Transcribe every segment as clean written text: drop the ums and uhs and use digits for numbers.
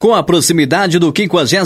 Com a proximidade do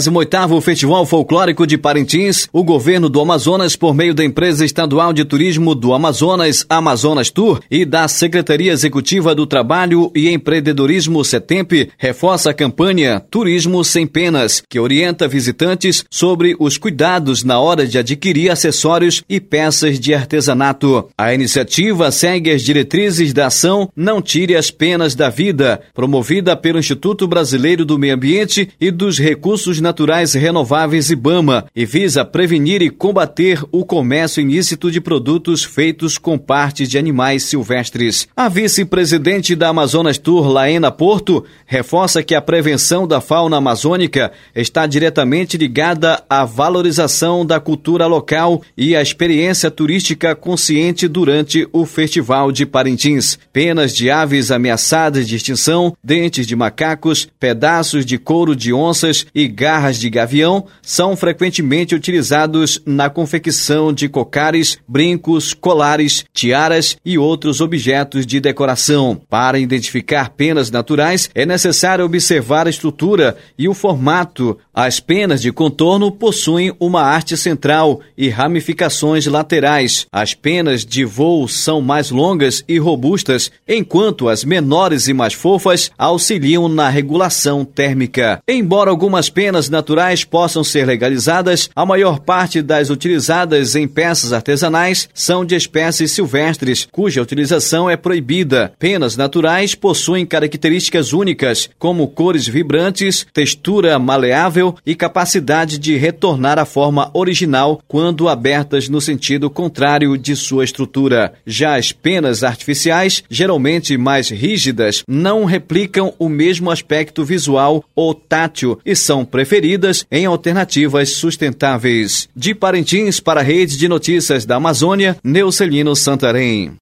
58º Festival Folclórico de Parintins, o governo do Amazonas, por meio da Empresa Estadual de Turismo do Amazonas, Amazonas Tour, e da Secretaria Executiva do Trabalho e Empreendedorismo SETEMP, reforça a campanha Turismo Sem Penas, que orienta visitantes sobre os cuidados na hora de adquirir acessórios e peças de artesanato. A iniciativa segue as diretrizes da ação Não Tire as Penas da Vida, promovida pelo Instituto Brasileiro do Meio Ambiente e dos Recursos Naturais Renováveis IBAMA, e visa prevenir e combater o comércio ilícito de produtos feitos com partes de animais silvestres. A vice-presidente da Amazonas Tour, Laena Porto, reforça que a prevenção da fauna amazônica está diretamente ligada à valorização da cultura local e à experiência turística consciente durante o Festival de Parintins. Penas de aves ameaçadas de extinção, dentes de macacos, pedaços de couro de onças e garras de gavião são frequentemente utilizados na confecção de cocares, brincos, colares, tiaras e outros objetos de decoração. Para identificar penas naturais, é necessário observar a estrutura e o formato. As penas de contorno possuem uma haste central e ramificações laterais. As penas de voo são mais longas e robustas, enquanto as menores e mais fofas auxiliam na regulação térmica. Embora algumas penas naturais possam ser legalizadas, a maior parte das utilizadas em peças artesanais são de espécies silvestres, cuja utilização é proibida. Penas naturais possuem características únicas, como cores vibrantes, textura maleável e capacidade de retornar à forma original quando abertas no sentido contrário de sua estrutura. Já as penas artificiais, geralmente mais rígidas, não replicam o mesmo aspecto visual ou tátil e são preferidas em alternativas sustentáveis. De Parintins para a Rede de Notícias da Amazônia, Neucelino Santarém.